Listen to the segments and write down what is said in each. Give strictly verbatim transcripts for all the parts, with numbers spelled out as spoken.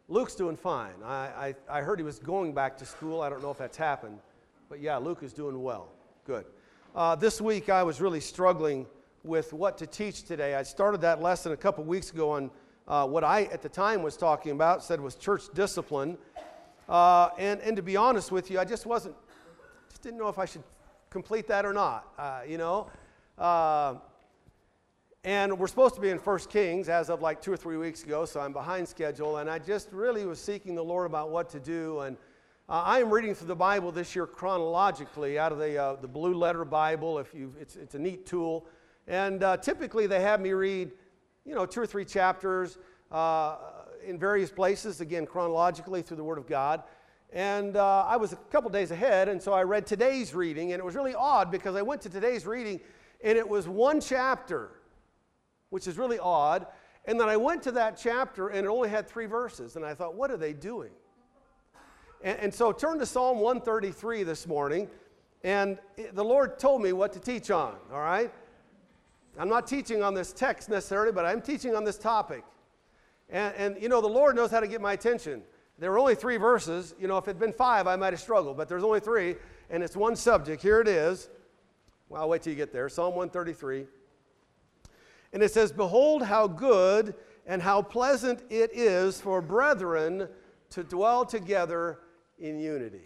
Luke's doing fine. I, I, I heard he was going back to school. I don't know if that's happened. But yeah, Luke is doing well. Good. Uh, this week I was really struggling with what to teach today. I started that lesson a couple weeks ago on uh, what I at the time was talking about, said was church discipline. Uh, and, and to be honest with you, I just wasn't, just didn't know if I should complete that or not, uh, you know. Uh, and we're supposed to be in First Kings as of like two or three weeks ago, so I'm behind schedule. And I just really was seeking the Lord about what to do. And uh, I am reading through the Bible this year chronologically out of the uh, the Blue Letter Bible. If you, it's it's a neat tool. And uh, typically they have me read, you know, two or three chapters uh, in various places, again, chronologically through the Word of God. And uh, I was a couple days ahead, and so I read today's reading, and it was really odd because I went to today's reading, and it was one chapter, which is really odd. And then I went to that chapter, and it only had three verses, and I thought, what are they doing? And, and so turn to Psalm one thirty-three this morning, and the Lord told me what to teach on, all right? I'm not teaching on this text necessarily, but I'm teaching on this topic. And, and, you know, the Lord knows how to get my attention. There were only three verses. You know, if it had been five, I might have struggled. But there's only three, and it's one subject. Here it is. Well, I'll wait till you get there. Psalm one thirty-three. And it says, "Behold how good and how pleasant it is for brethren to dwell together in unity."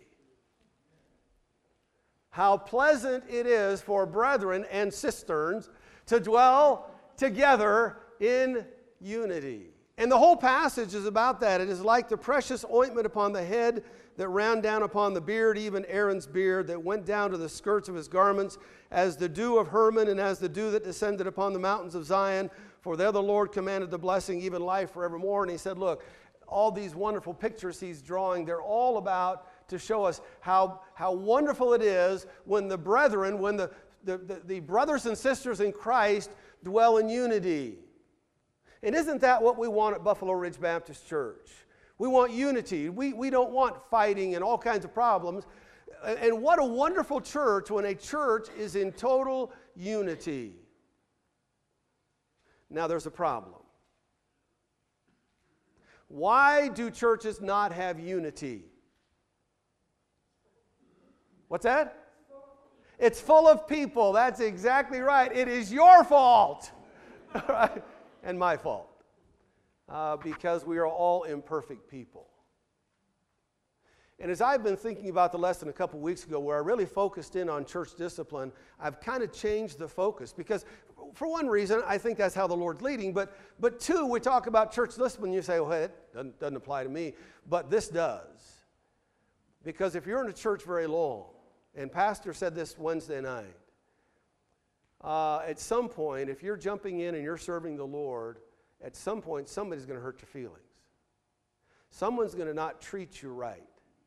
How pleasant it is for brethren and cisterns to dwell together in unity. And the whole passage is about that. It is like the precious ointment upon the head that ran down upon the beard, even Aaron's beard, that went down to the skirts of his garments, as the dew of Hermon and as the dew that descended upon the mountains of Zion. For there the Lord commanded the blessing, even life forevermore. And he said, look, all these wonderful pictures he's drawing, they're all about to show us how, how wonderful it is when the brethren, when the The, the, the brothers and sisters in Christ dwell in unity. And isn't that what we want at Buffalo Ridge Baptist Church? We want unity. We, we don't want fighting and all kinds of problems. And what a wonderful church when a church is in total unity. Now there's a problem. Why do churches not have unity? What's that? It's full of people. That's exactly right. It is your fault. Right? And my fault. Uh, because we are all imperfect people. And as I've been thinking about the lesson a couple weeks ago where I really focused in on church discipline, I've kind of changed the focus. Because for one reason, I think that's how the Lord's leading. But, but two, we talk about church discipline. You say, well, hey, it doesn't, doesn't apply to me. But this does. Because if you're in a church very long, and Pastor said this Wednesday night, uh, at some point, if you're jumping in and you're serving the Lord, at some point, somebody's going to hurt your feelings. Someone's going to not treat you right.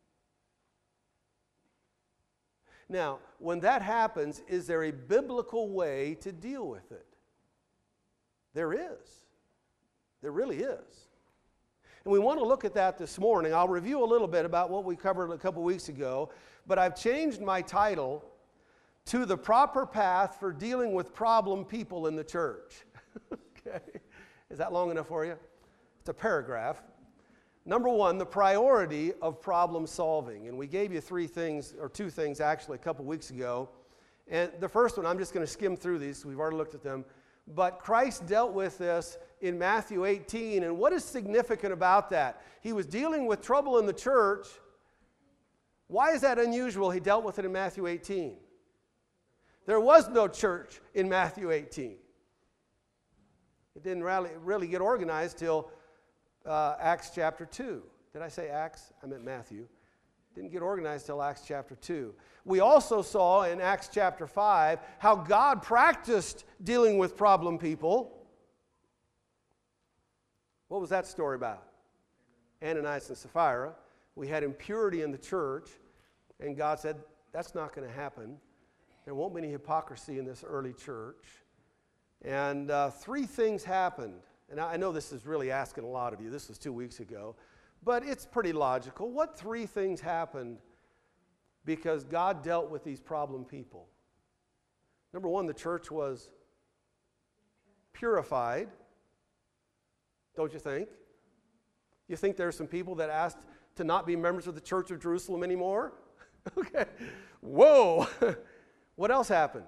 Now, when that happens, is there a biblical way to deal with it? There is. There really is. And we want to look at that this morning. I'll review a little bit about what we covered a couple weeks ago, but I've changed my title to The Proper Path for Dealing with Problem People in the Church. Okay. Is that long enough for you? It's a paragraph. Number one, the priority of problem solving. And we gave you three things, or two things actually, a couple weeks ago. And the first one, I'm just going to skim through these. We've already looked at them. But Christ dealt with this in Matthew eighteen, and what is significant about that? He was dealing with trouble in the church. Why is that unusual? He dealt with it in Matthew eighteen. There was no church in Matthew eighteen. It didn't really, really get organized till uh, Acts chapter two. Did I say Acts? I meant Matthew. Didn't get organized till Acts chapter two. We also saw in Acts chapter five how God practiced dealing with problem people. What was that story about? Ananias and Sapphira. We had impurity in the church, and God said, that's not going to happen. There won't be any hypocrisy in this early church. And uh, three things happened. And I know this is really asking a lot of you. This was two weeks ago. But it's pretty logical. What three things happened because God dealt with these problem people? Number one, the church was purified. Don't you think? You think there's some people that asked to not be members of the Church of Jerusalem anymore? Okay. Whoa. What else happened?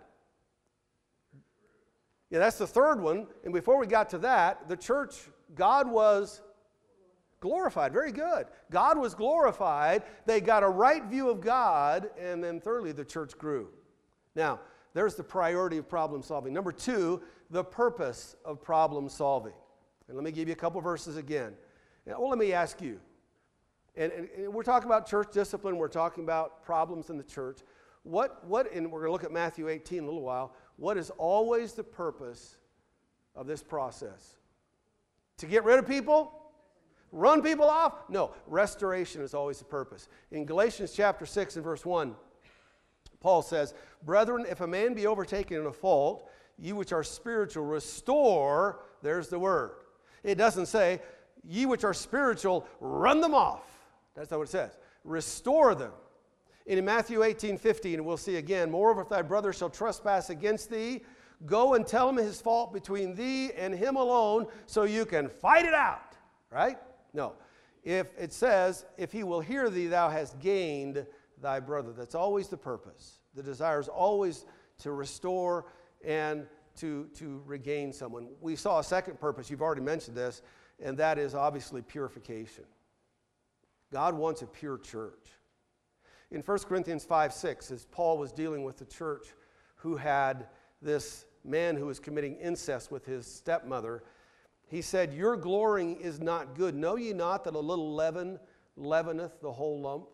Yeah, that's the third one. And before we got to that, the church, God was glorified. Very good. God was glorified. They got a right view of God. And then thirdly, the church grew. Now, there's the priority of problem solving. Number two, the purpose of problem solving. And let me give you a couple verses again. Well, let me ask you. And, and, and we're talking about church discipline. We're talking about problems in the church. What, what, and we're going to look at Matthew eighteen in a little while. What is always the purpose of this process? To get rid of people? Run people off? No, restoration is always the purpose. In Galatians chapter six and verse one, Paul says, "Brethren, if a man be overtaken in a fault, ye which are spiritual, restore," there's the word. It doesn't say, "Ye which are spiritual, run them off." That's not what it says. Restore them. And in Matthew eighteen fifteen, we'll see again, "Moreover, if thy brother shall trespass against thee, go and tell him his fault between thee and him alone, so you can fight it out." Right? No. If it says, "If he will hear thee, thou hast gained thy brother." That's always the purpose. The desire is always to restore and to, to regain someone. We saw a second purpose. You've already mentioned this, and that is obviously purification. God wants a pure church. In First Corinthians five six, as Paul was dealing with the church who had this man who was committing incest with his stepmother, he said, "Your glorying is not good. Know ye not that a little leaven leaveneth the whole lump?"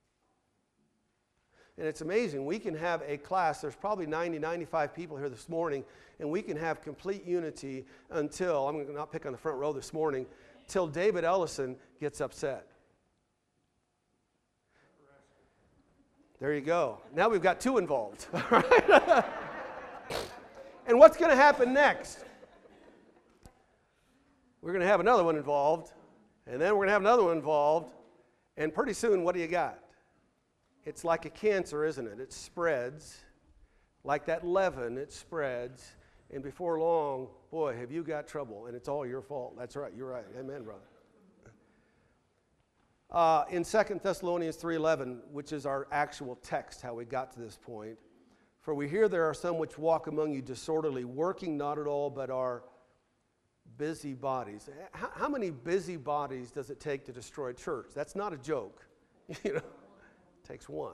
And it's amazing. We can have a class, there's probably ninety, ninety-five people here this morning, and we can have complete unity until, I'm going to not pick on the front row this morning, till David Ellison gets upset. There you go. Now we've got two involved. And what's going to happen next? We're going to have another one involved, and then we're going to have another one involved, and pretty soon, what do you got? It's like a cancer, isn't it? It spreads. Like that leaven, it spreads, and before long, boy, have you got trouble, and it's all your fault. That's right. You're right. Amen, brother. Uh, in Second Thessalonians three eleven, which is our actual text, how we got to this point, "For we hear there are some which walk among you disorderly, working not at all, but are busy bodies." How, how many busy bodies does it take to destroy a church? That's not a joke. You know, it takes one.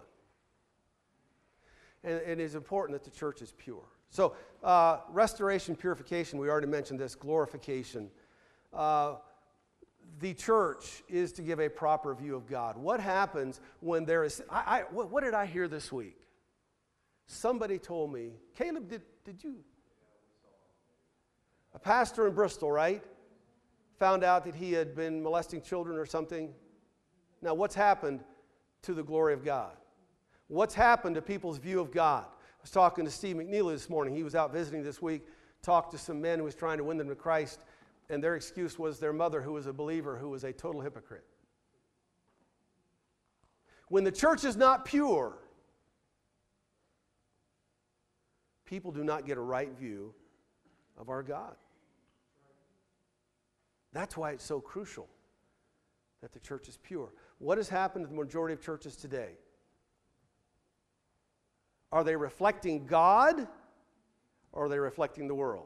And, and it is important that the church is pure. So, uh, restoration, purification, we already mentioned this, glorification. Uh, The church is to give a proper view of God. What happens when there is, I, I, what, what did I hear this week? Somebody told me, Caleb, did, did you? A pastor in Bristol, right? Found out that he had been molesting children or something. Now, what's happened to the glory of God? What's happened to people's view of God? I was talking to Steve McNeely this morning. He was out visiting this week, talked to some men who was trying to win them to Christ. And their excuse was their mother, who was a believer, who was a total hypocrite. When the church is not pure, people do not get a right view of our God. That's why it's so crucial that the church is pure. What has happened to the majority of churches today? Are they reflecting God, or are they reflecting the world?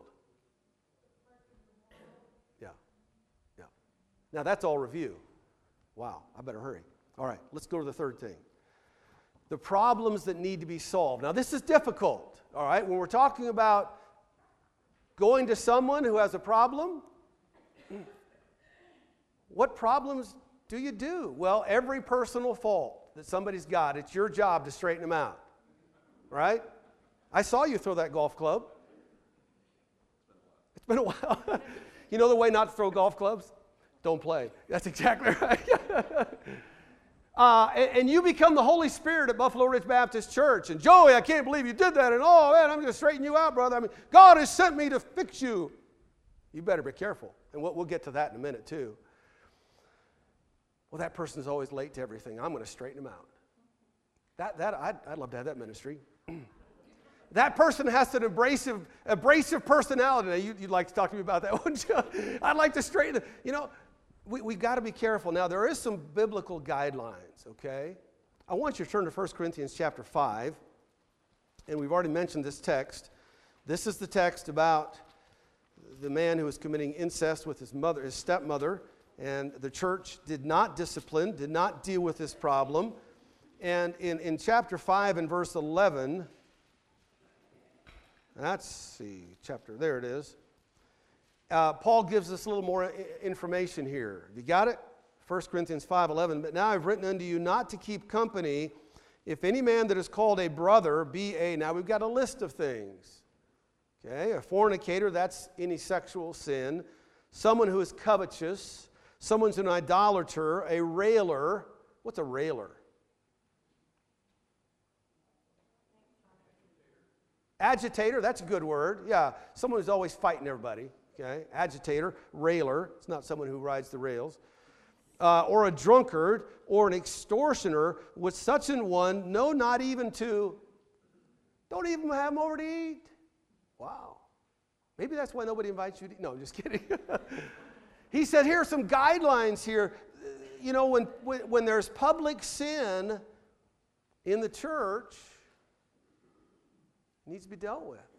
Now, that's all review. Wow, I better hurry. All right, let's go to the third thing. The problems that need to be solved. Now, this is difficult, all right? When we're talking about going to someone who has a problem, what problems do you do? Well, every personal fault that somebody's got, it's your job to straighten them out, right? I saw you throw that golf club. It's been a while. You know the way not to throw golf clubs? Don't play. That's exactly right. uh, and, and you become the Holy Spirit at Buffalo Ridge Baptist Church. And Joey, I can't believe you did that. And oh, man, I'm going to straighten you out, brother. I mean, God has sent me to fix you. You better be careful. And we'll, we'll get to that in a minute, too. Well, that person is always late to everything. I'm going to straighten him out. That, that, I'd, I'd love to have that ministry. That person has an abrasive, abrasive personality. Now, you, you'd like to talk to me about that, wouldn't you? I'd like to straighten it. You know, we, we've got to be careful. Now, there is some biblical guidelines, okay? I want you to turn to First Corinthians chapter five, and we've already mentioned this text. This is the text about the man who was committing incest with his mother, his stepmother, and the church did not discipline, did not deal with this problem. And in, in chapter five and verse eleven, let's see, chapter, there it is. Uh, Paul gives us a little more I- information here. You got it? First Corinthians five eleven. But now I've written unto you not to keep company if any man that is called a brother be a, now we've got a list of things. Okay, a fornicator, that's any sexual sin. Someone who is covetous. Someone's an idolater, a railer. What's a railer? Agitator, that's a good word. Yeah, someone who's always fighting everybody. Okay, agitator, railer. It's not someone who rides the rails. Uh, or a drunkard, or an extortioner. With such an one, no, not even to. Don't even have them over to eat. Wow. Maybe that's why nobody invites you to eat. No, I'm just kidding. He said, here are some guidelines here. You know, when, when, when there's public sin in the church, it needs to be dealt with.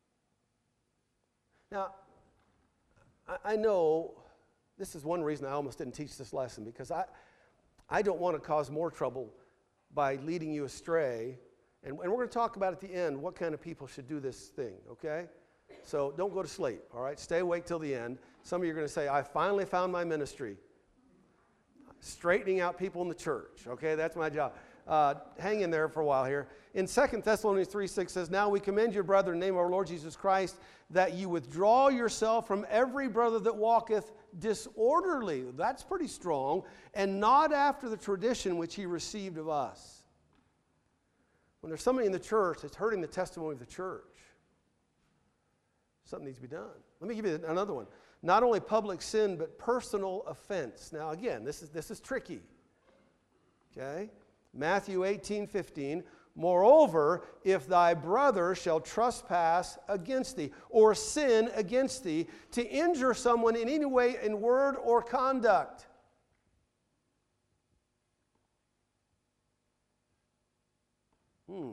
Now, I, I know this is one reason I almost didn't teach this lesson, because I, I don't want to cause more trouble by leading you astray. And, and we're going to talk about at the end what kind of people should do this thing, okay? So don't go to sleep, all right? Stay awake till the end. Some of you are going to say, I finally found my ministry. Straightening out people in the church, okay? That's my job. Uh, hang in there for a while here. In Second Thessalonians three six says, now we commend you, brethren, in the name of our Lord Jesus Christ, that you withdraw yourself from every brother that walketh disorderly. That's pretty strong. And not after the tradition which he received of us. When there's somebody in the church that's hurting the testimony of the church, something needs to be done. Let me give you another one. Not only public sin, but personal offense. Now again, this is, this is tricky. Okay? Matthew eighteen fifteen. Moreover, if thy brother shall trespass against thee, or sin against thee, to injure someone in any way in word or conduct. Hmm.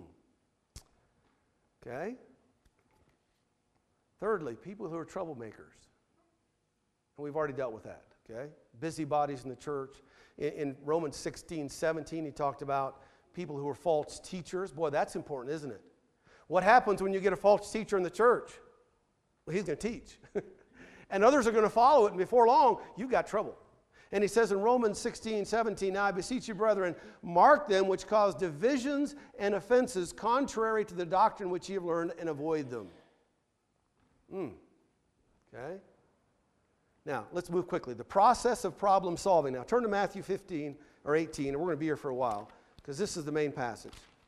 Okay? Thirdly, people who are troublemakers. And we've already dealt with that, okay? Busybodies in the church. In, in Romans sixteen seventeen, he talked about people who are false teachers. Boy, that's important, isn't it? What happens when you get a false teacher in the church? Well, he's going to teach. And others are going to follow it, and before long, you've got trouble. And he says in Romans sixteen seventeen, now I beseech you, brethren, mark them which cause divisions and offenses contrary to the doctrine which ye have learned, and avoid them. Hmm. Okay? Now, let's move quickly. The process of problem solving. Now, turn to Matthew fifteen or eighteen, and we're going to be here for a while, because this is the main passage.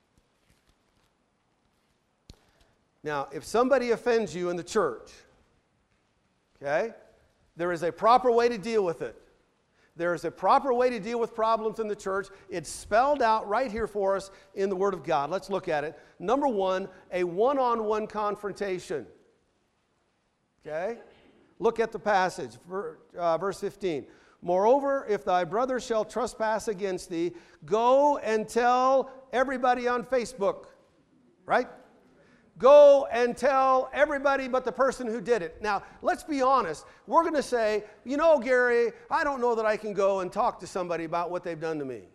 Now, if somebody offends you in the church, okay, there is a proper way to deal with it. There is a proper way to deal with problems in the church. It's spelled out right here for us in the Word of God. Let's look at it. Number one, a one-on-one confrontation. Okay? Look at the passage, uh, verse fifteen. Moreover, if thy brother shall trespass against thee, go and tell everybody on Facebook. Right? Go and tell everybody but the person who did it. Now, let's be honest. We're going to say, you know, Gary, I don't know that I can go and talk to somebody about what they've done to me.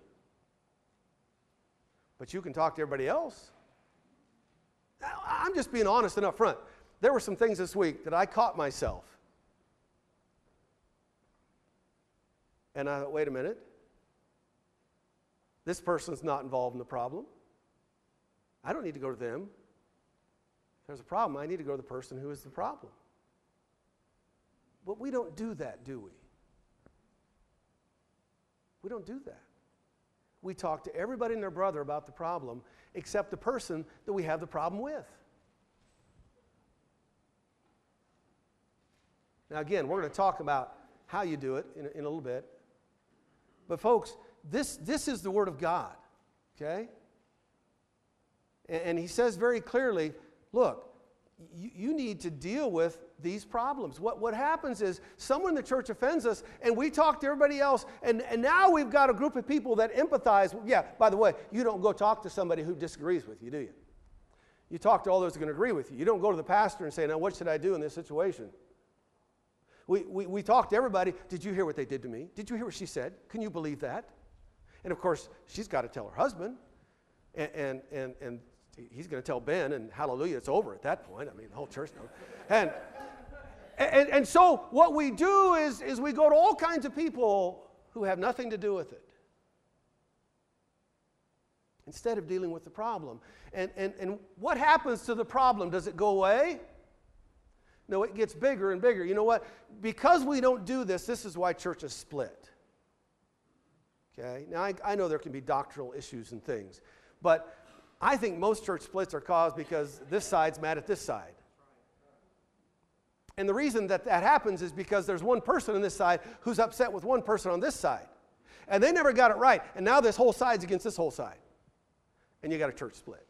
But you can talk to everybody else. I'm just being honest and upfront. There were some things this week that I caught myself. And I thought, wait a minute. This person's not involved in the problem. I don't need to go to them. If there's a problem, I need to go to the person who is the problem. But we don't do that, do we? We don't do that. We talk to everybody and their brother about the problem, except the person that we have the problem with. Now again, we're going to talk about how you do it in a, in a little bit. But folks, this, this is the Word of God, okay? And, and he says very clearly, look, you, you need to deal with these problems. What, what happens is someone in the church offends us, and we talk to everybody else, and, and now we've got a group of people that empathize. Yeah, by the way, you don't go talk to somebody who disagrees with you, do you? You talk to all those who are going to agree with you. You don't go to the pastor and say, now what should I do in this situation? We, we, we talk to everybody. Did you hear what they did to me? Did you hear what she said? Can you believe that? And of course, she's got to tell her husband, and, and, and, and he's going to tell Ben, and hallelujah, it's over at that point. I mean, the whole church knows. And, and, and so what we do is, is we go to all kinds of people who have nothing to do with it, instead of dealing with the problem. And, and, and what happens to the problem? Does it go away? No, it gets bigger and bigger. You know what? Because we don't do this, this is why churches split. Okay? Now, I, I know there can be doctrinal issues and things, but I think most church splits are caused because this side's mad at this side. And the reason that that happens is because there's one person on this side who's upset with one person on this side. And they never got it right. And now this whole side's against this whole side. And you got a church split.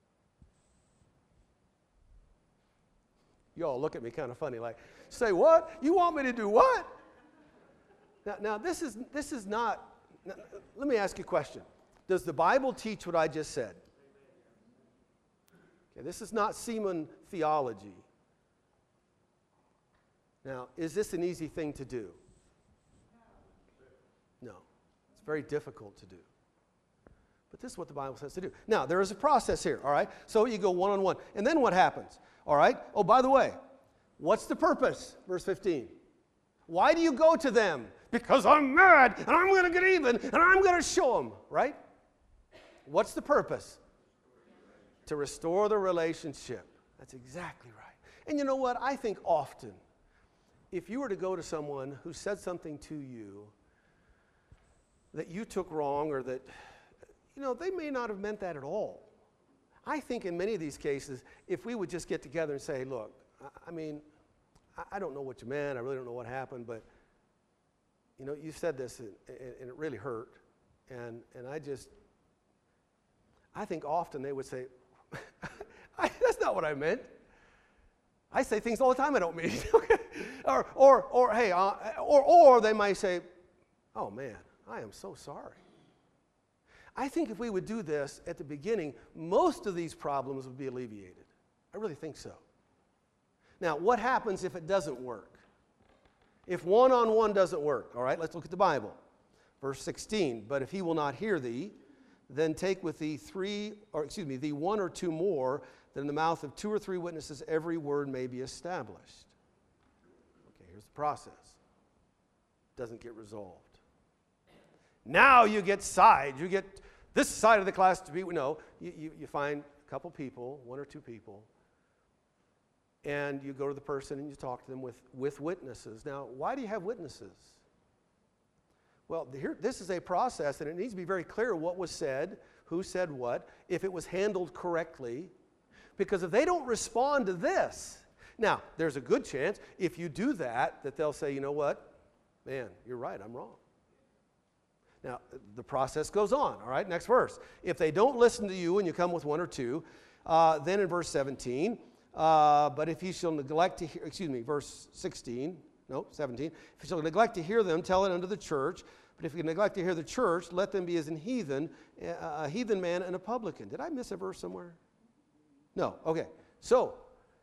You all look at me kind of funny, like, say what? You want me to do what? Now, now this is this is not, now, let me ask you a question. Does the Bible teach what I just said? Okay, this is not Seaman theology. Now, is this an easy thing to do? No. It's very difficult to do. But this is what the Bible says to do. Now, there is a process here, all right? So you go one-on-one. And then what happens? All right? Oh, by the way, what's the purpose? Verse fifteen. Why do you go to them? Because I'm mad, and I'm going to get even, and I'm going to show them, right? What's the purpose? To restore the relationship. That's exactly right. And you know what? I think often, if you were to go to someone who said something to you that you took wrong, or that, you know, they may not have meant that at all. I think in many of these cases, if we would just get together and say, look, I, I mean, I, I don't know what you meant, I really don't know what happened, but, you know, you said this, and, and it really hurt, and, and I just, I think often they would say, I, that's not what I meant. I say things all the time I don't mean. or, or, or, hey, uh, or, or they might say, oh man, I am so sorry. I think if we would do this at the beginning, most of these problems would be alleviated. I really think so. Now, what happens if it doesn't work? If one-on-one doesn't work, all right, let's look at the Bible. Verse sixteen, but if he will not hear thee, then take with thee three, or excuse me, thee one or two more, that in the mouth of two or three witnesses every word may be established. Okay, here's the process. Doesn't get resolved. Now you get sides. You get this side of the class to be, no, you, you, you find a couple people, one or two people, and you go to the person and you talk to them with, with witnesses. Now, why do you have witnesses? Well, here, this is a process, and it needs to be very clear what was said, who said what, if it was handled correctly, because if they don't respond to this, now, there's a good chance if you do that, that they'll say, you know what, man, you're right, I'm wrong. Now, the process goes on, all right? Next verse. If they don't listen to you and you come with one or two, uh, then in verse seventeen, uh, but if he shall neglect to hear, excuse me, verse sixteen, no, seventeen, if he shall neglect to hear them, tell it unto the church. But if you neglect to hear the church, let them be as an heathen, a heathen man and a publican. Did I miss a verse somewhere? No, okay. So,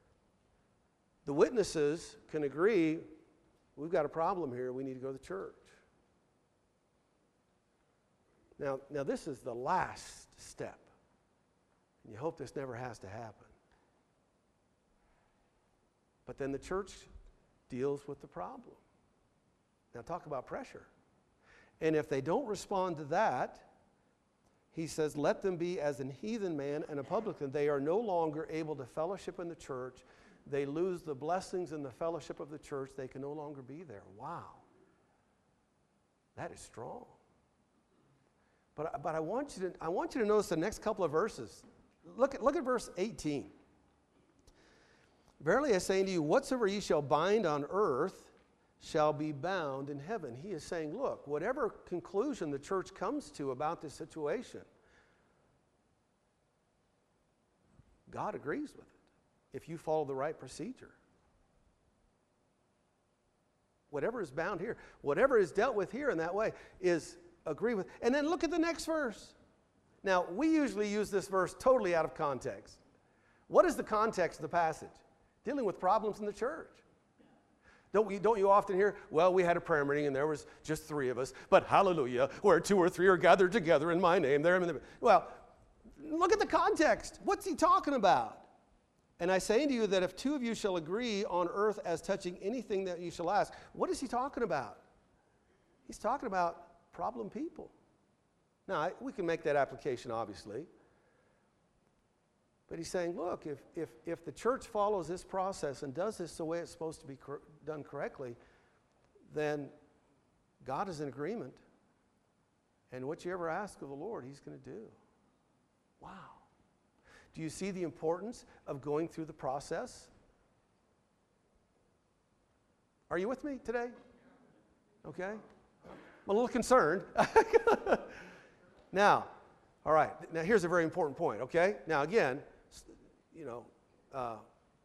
the witnesses can agree, we've got a problem here, we need to go to the church. Now, now this is the last step. And you hope this never has to happen. But then the church deals with the problem. Now talk about pressure. And if they don't respond to that, he says, let them be as an heathen man and a publican. They are no longer able to fellowship in the church. They lose the blessings and the fellowship of the church. They can no longer be there. Wow. That is strong. But, but I want you to I want you to notice the next couple of verses. Look at, look at verse eighteen. Verily I say unto you, whatsoever ye shall bind on earth shall be bound in heaven. He is saying, look, whatever conclusion the church comes to about this situation, God agrees with it. if you follow the right procedure. Whatever is bound here, whatever is dealt with here in that way is agree with. And then look at the next verse. Now, we usually use this verse totally out of context. What is the context of the passage? Dealing with problems in the church. Don't, we, don't you often hear, well, we had a prayer meeting and there was just three of us, but hallelujah, where two or three are gathered together in my name. There, well, look at the context. What's he talking about? And I say unto you that if two of you shall agree on earth as touching anything that you shall ask, what is he talking about? He's talking about problem people. Now, I, we can make that application, obviously. But he's saying, look, if, if, if the church follows this process and does this the way it's supposed to be cor- done correctly, then God is in agreement. And what you ever ask of the Lord, he's going to do. Wow. Do you see the importance of going through the process? Are you with me today? Okay. I'm a little concerned. Now, all right. Now, here's a very important point, okay? Now, again, you know, uh,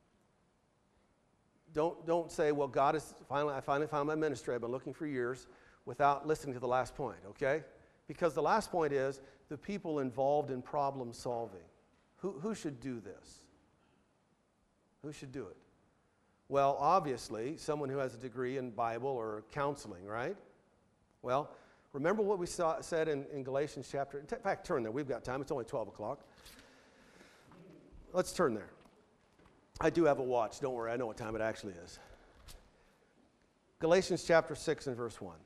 don't, don't say, well, God is, finally, I finally found my ministry. I've been looking for years without listening to the last point, okay? Because the last point is the people involved in problem solving. Who, who should do this? Who should do it? Well, obviously, someone who has a degree in Bible or counseling, right? Well, remember what we saw, said in, in Galatians chapter, in fact, turn there. We've got time. It's only twelve o'clock. Let's turn there. I do have a watch. Don't worry. I know what time it actually is. Galatians chapter six and verse one.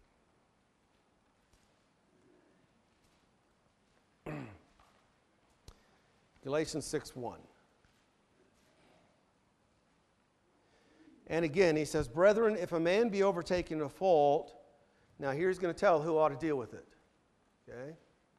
Galatians six one. And again, he says, brethren, if a man be overtaken in a fault, now here he's going to tell who ought to deal with it. Okay?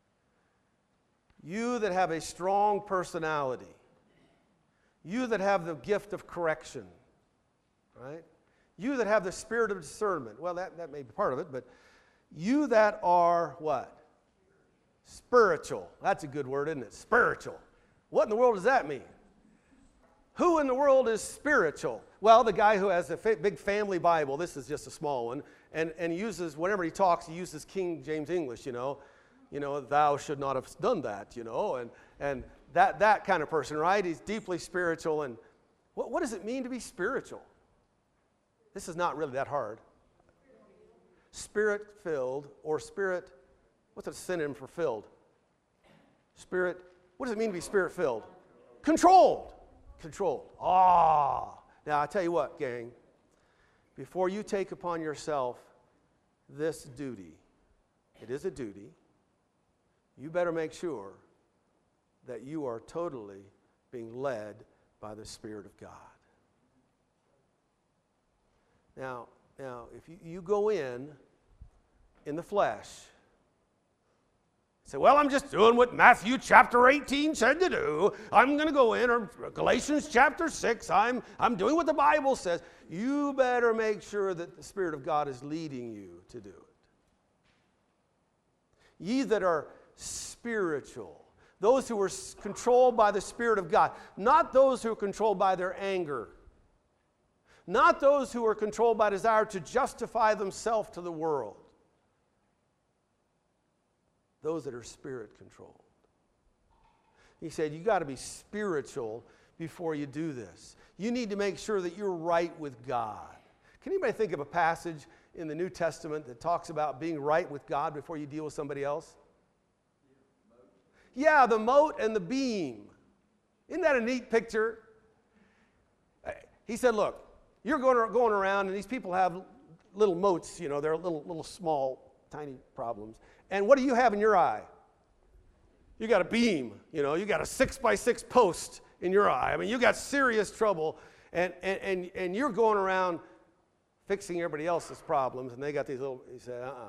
You that have a strong personality, you that have the gift of correction, right? You that have the spirit of discernment. Well, that, that may be part of it, but you that are what? Spiritual. That's a good word, isn't it? Spiritual. What in the world does that mean? Who in the world is spiritual? Well, the guy who has a fa- big family Bible, this is just a small one, and, and uses, whenever he talks, he uses King James English, you know. You know, thou should not have done that, you know, and, and that, that kind of person, right? He's deeply spiritual. And what, what does it mean to be spiritual? This is not really that hard. Spirit-filled or spirit, what's a synonym for filled? Spirit, what does it mean to be spirit-filled? Controlled. Controlled. Ah. Now, I tell you what, gang, before you take upon yourself this duty, it is a duty, you better make sure that you are totally being led by the Spirit of God. Now, now if you, you go in in the flesh, say, well, I'm just doing what Matthew chapter eighteen said to do. I'm going to go in, or Galatians chapter six, I'm, I'm doing what the Bible says. You better make sure that the Spirit of God is leading you to do it. Ye that are spiritual, those who are controlled by the Spirit of God, not those who are controlled by their anger, not those who are controlled by desire to justify themselves to the world, those that are spirit controlled. He said, you got to be spiritual before you do this. You need to make sure that you're right with God. Can anybody think of a passage in the New Testament that talks about being right with God before you deal with somebody else? Yeah, the mote and the beam. Isn't that a neat picture? He said, look, you're going, going around and these people have little motes, you know, they're little, little small, tiny problems. And what do you have in your eye? You got a beam, you know, you got a six by six post in your eye. I mean, you got serious trouble, and, and, and, and you're going around fixing everybody else's problems, and they got these little, he said, uh-uh.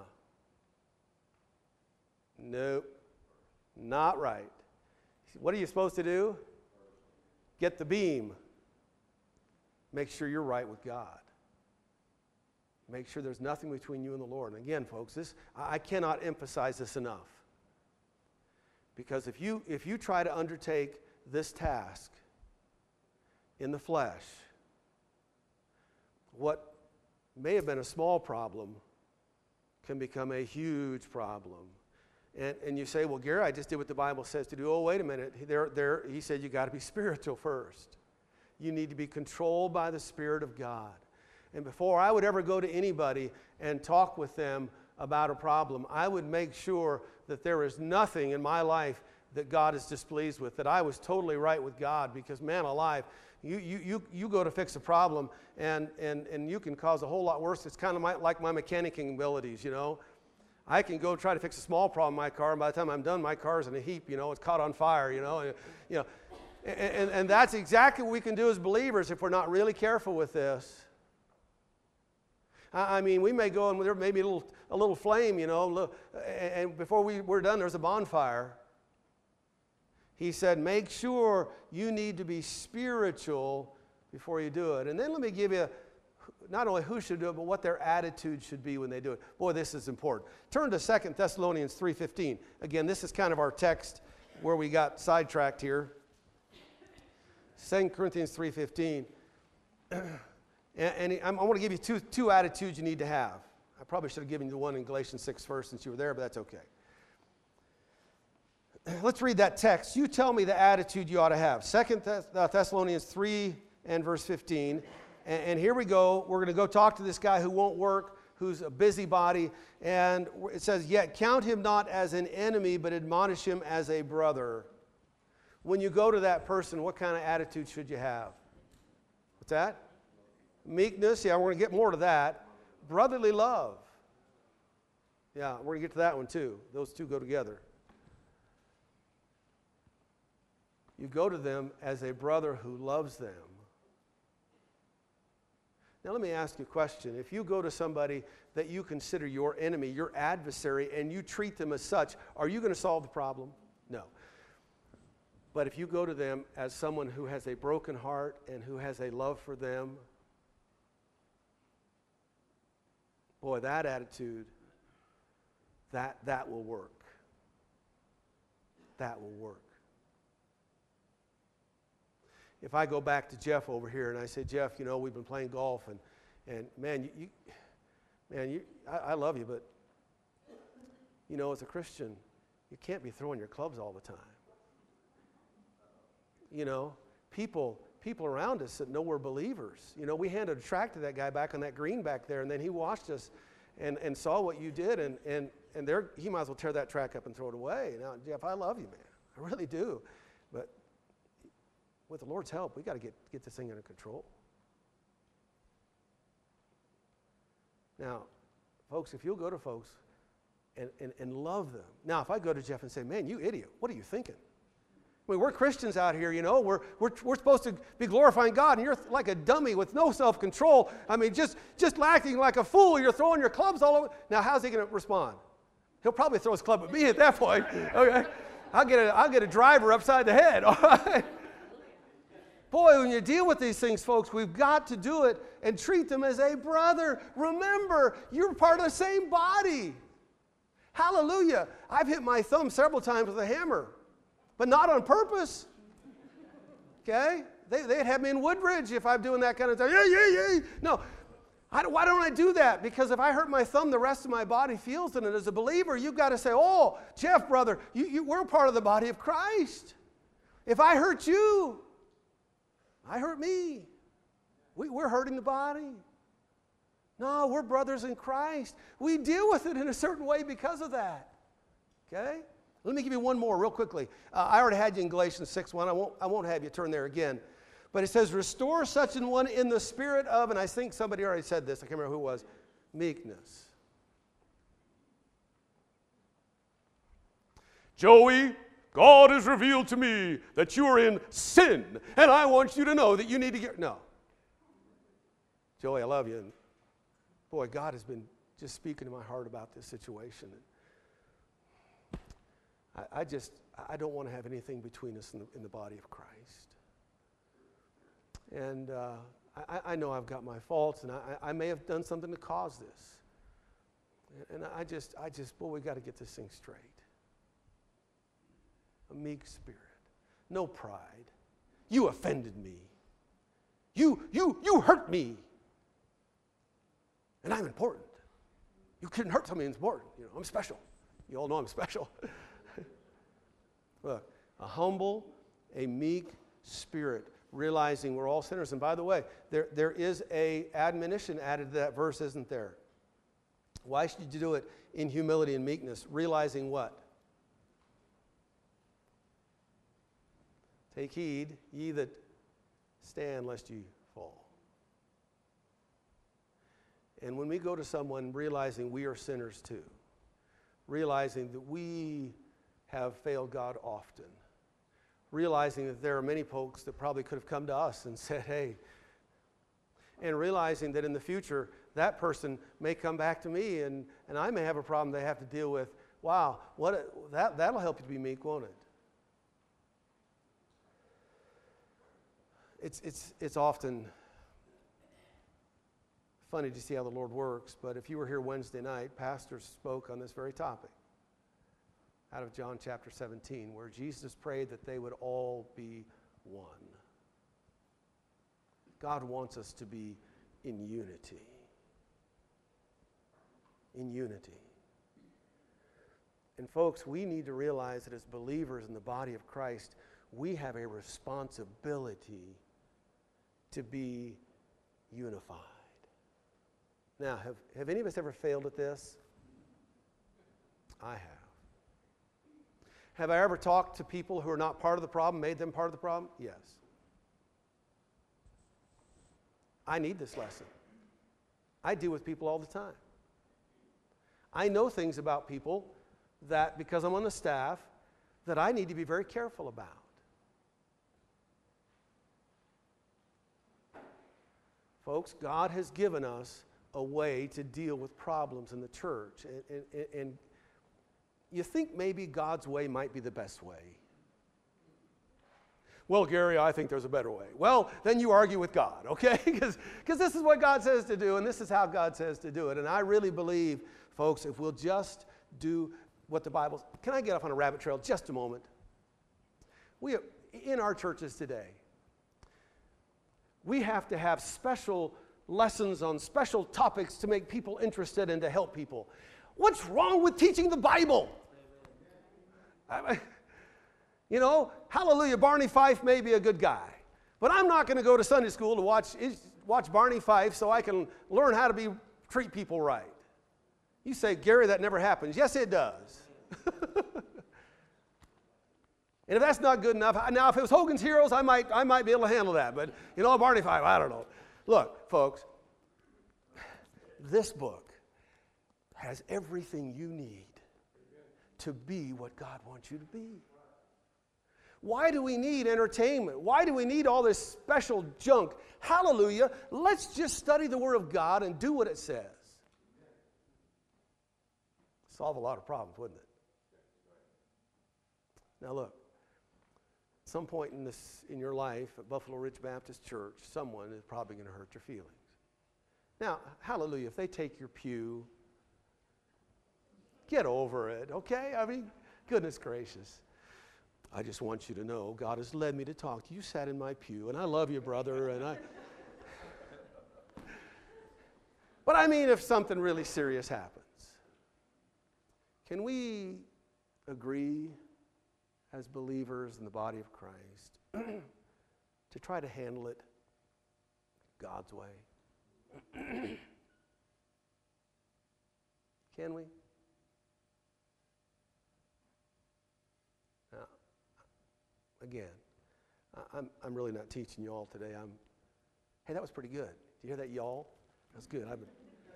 Nope, not right. What are you supposed to do? Get the beam. Make sure you're right with God. Make sure there's nothing between you and the Lord. And again, folks, this I cannot emphasize this enough. Because if you if you try to undertake this task, in the flesh, what may have been a small problem can become a huge problem. And, and you say, well, Gary, I just did what the Bible says to do. Oh, wait a minute. There, there, he said you got to be spiritual first. You need to be controlled by the Spirit of God. And before I would ever go to anybody and talk with them about a problem, I would make sure that there is nothing in my life that God is displeased with, that I was totally right with God, because, man alive, you you you, you go to fix a problem, and, and, and you can cause a whole lot worse. It's kind of my, like my mechanicking abilities, you know. I can go try to fix a small problem in my car, and by the time I'm done, my car's in a heap, you know. It's caught on fire, you know. And, you know, and, and, and that's exactly what we can do as believers if we're not really careful with this. I mean, we may go and there may be a little, a little flame, you know, and before we, we're done, there's a bonfire. He said, make sure you need to be spiritual before you do it. And then let me give you not only who should do it, but what their attitude should be when they do it. Boy, this is important. Turn to Second Thessalonians three fifteen. Again, this is kind of our text where we got sidetracked here. Second Corinthians three fifteen. And, and I want to give you two, two attitudes you need to have. I probably should have given you the one in Galatians six first since you were there, but that's okay. Let's read that text. You tell me the attitude you ought to have. Second Thessalonians three and verse fifteen. And, and here we go. We're going to go talk to this guy who won't work, who's a busybody. And it says, yet count him not as an enemy, but admonish him as a brother. When you go to that person, what kind of attitude should you have? What's that? Meekness, yeah, we're going to get more to that. Brotherly love. Yeah, we're going to get to that one too. Those two go together. You go to them as a brother who loves them. Now let me ask you a question. If you go to somebody that you consider your enemy, your adversary, and you treat them as such, are you going to solve the problem? No. But if you go to them as someone who has a broken heart and who has a love for them, boy, that attitude, that, that will work. That will work. If I go back to Jeff over here and I say, Jeff, you know, we've been playing golf, and, and man, you, you, man, you, I, I love you, but, you know, as a Christian, you can't be throwing your clubs all the time. You know, people... People around us that know we're believers. You know, we handed a track to that guy back on that green back there, and then he watched us and, and saw what you did, and, and, and there he might as well tear that track up and throw it away. Now, Jeff, I love you, man. I really do. But with the Lord's help, we got to get, get this thing under control. Now, folks, if you'll go to folks and, and, and love them. Now, if I go to Jeff and say, man, you idiot, what are you thinking? I mean, we're Christians out here, you know. We're, we're, we're supposed to be glorifying God, and you're like a dummy with no self-control. I mean, just, just acting like a fool. You're throwing your clubs all over. Now, how's he going to respond? He'll probably throw his club at me at that point. Okay, I'll get a, I'll get a driver upside the head. All right. Boy, when you deal with these things, folks, we've got to do it and treat them as a brother. Remember, you're part of the same body. Hallelujah. I've hit my thumb several times with a hammer. But not on purpose. Okay? They, they'd have me in Woodbridge if I'm doing that kind of thing. Yeah, yeah, yeah. No. I don't, why don't I do that? Because if I hurt my thumb, the rest of my body feels it. And as a believer, you've got to say, oh, Jeff, brother, you, you, we're part of the body of Christ. If I hurt you, I hurt me. We, we're hurting the body. No, we're brothers in Christ. We deal with it in a certain way because of that. Okay? Let me give you one more real quickly. Uh, I already had you in Galatians six one. I won't, I won't have you turn there again. But it says, restore such an one in the spirit of, and I think somebody already said this, I can't remember who it was, meekness. Joey, God has revealed to me that you are in sin, and I want you to know that you need to get, no. Joey, I love you. And boy, God has been just speaking to my heart about this situation. I, I just, I don't want to have anything between us in the, in the body of Christ. And uh, I, I know I've got my faults, and I, I may have done something to cause this. And I just, I just, boy, we got to get this thing straight. A meek spirit, no pride. You offended me. You, you, you hurt me. And I'm important. You couldn't hurt somebody who's important. You know, I'm special. You all know I'm special. Look, a humble, a meek spirit, realizing we're all sinners. And by the way, there, there is a admonition added to that verse, isn't there? Why should you do it in humility and meekness? Realizing what? Take heed, ye that stand, lest ye fall. And when we go to someone realizing we are sinners too, realizing that we have failed God often, realizing that there are many folks that probably could have come to us and said, hey, and realizing that in the future, that person may come back to me and, and I may have a problem they have to deal with. Wow, what a, that, that'll help you to be meek, won't it? It's, it's, it's often funny to see how the Lord works, but if you were here Wednesday night, pastors spoke on this very topic out of John chapter seventeen, where Jesus prayed that they would all be one. God wants us to be in unity. In unity. And folks, we need to realize that as believers in the body of Christ, we have a responsibility to be unified. Now, have, have any of us ever failed at this? I have. Have I ever talked to people who are not part of the problem, made them part of the problem? Yes. I need this lesson. I deal with people all the time. I know things about people that, because I'm on the staff, that I need to be very careful about. Folks, God has given us a way to deal with problems in the church. And, and, and you think maybe God's way might be the best way. Well, Gary, I think there's a better way. Well, then you argue with God, okay? Because this is what God says to do, and this is how God says to do it. And I really believe, folks, if we'll just do what the Bible... Can I get off on a rabbit trail just a moment? We have, in our churches today, we have to have special lessons on special topics to make people interested and to help people. What's wrong with teaching the Bible? I, you know, hallelujah, Barney Fife may be a good guy, but I'm not going to go to Sunday school to watch, watch Barney Fife so I can learn how to be treat people right. You say, Gary, that never happens. Yes, it does. And if that's not good enough, now if it was Hogan's Heroes, I might, I might be able to handle that. But, you know, Barney Fife, I don't know. Look, folks, this book has everything you need to be what God wants you to be. Why do we need entertainment? Why do we need all this special junk? Hallelujah. Let's just study the Word of God and do what it says. Solve a lot of problems, wouldn't it? Now look, at some point in this in your life at Buffalo Ridge Baptist Church, someone is probably going to hurt your feelings. Now, hallelujah, if they take your pew, get over it, okay? I mean, goodness gracious. I just want you to know God has led me to talk to you. You sat in my pew, and I love you, brother, and I... But I mean, if something really serious happens, can we agree as believers in the body of Christ to try to handle it God's way? Can we? Now, again, I'm, I'm really not teaching you all today. I'm, hey, that was pretty good. Did you hear that, y'all? That's good. I've been,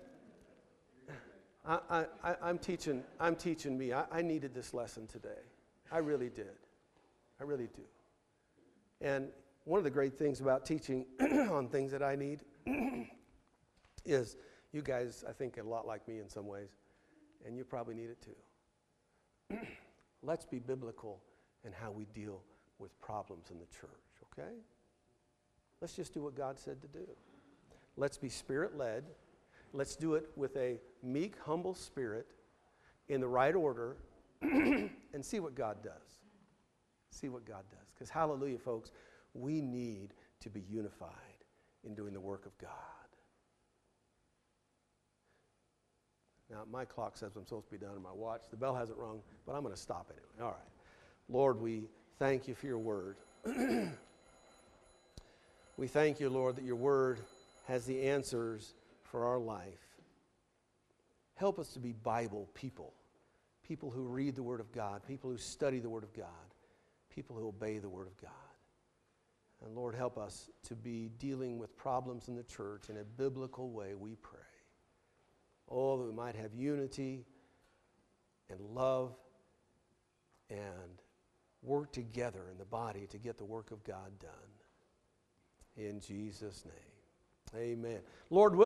I, I, I'm teaching. I'm teaching me. I, I needed this lesson today. I really did. I really do. And one of the great things about teaching on things that I need is you guys, I think, are a lot like me in some ways, and you probably need it too. Let's be biblical in how we deal with problems in the church, okay? Let's just do what God said to do. Let's be Spirit-led. Let's do it with a meek, humble spirit in the right order and see what God does. See what God does. Because hallelujah, folks, we need to be unified in doing the work of God. Now, my clock says I'm supposed to be done on my watch. The bell hasn't rung, but I'm going to stop anyway. All right. Lord, we thank you for your word. We thank you, Lord, that your word has the answers for our life. Help us to be Bible people, people who read the word of God, people who study the word of God, people who obey the word of God. And Lord, help us to be dealing with problems in the church in a biblical way, we pray. Oh, that we might have unity and love and work together in the body to get the work of God done. In Jesus' name, amen. Lord,